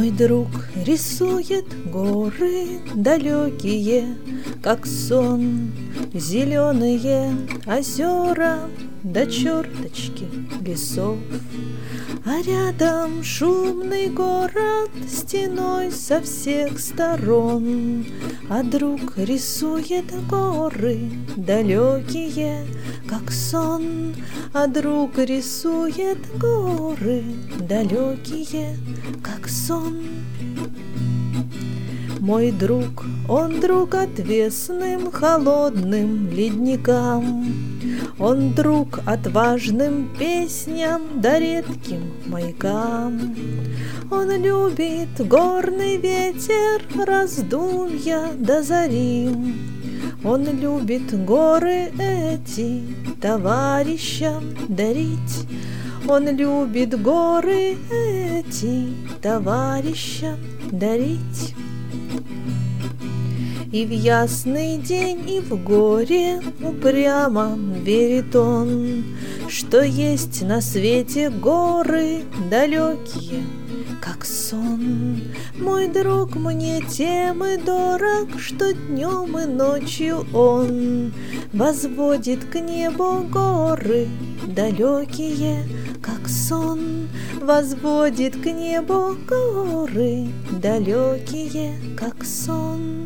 Мой друг рисует горы далекие, как сон, зеленые озера до черточки лесов. А рядом шумный город стеной со всех сторон. А друг рисует горы далекие, как сон. А друг рисует горы далекие, как сон. Мой друг, он друг отвесным холодным ледникам. Он друг отважным песням да редким маякам. Он любит горный ветер, раздумья до зари. Он любит горы эти товарищам дарить. Он любит горы эти товарищам дарить. И в ясный день, и в горе упрямо верит он, что есть на свете горы далекие, как сон. Мой друг мне тем и дорог, что днем и ночью он возводит к небу горы далекие, как сон. Возводит к небу горы далекие, как сон.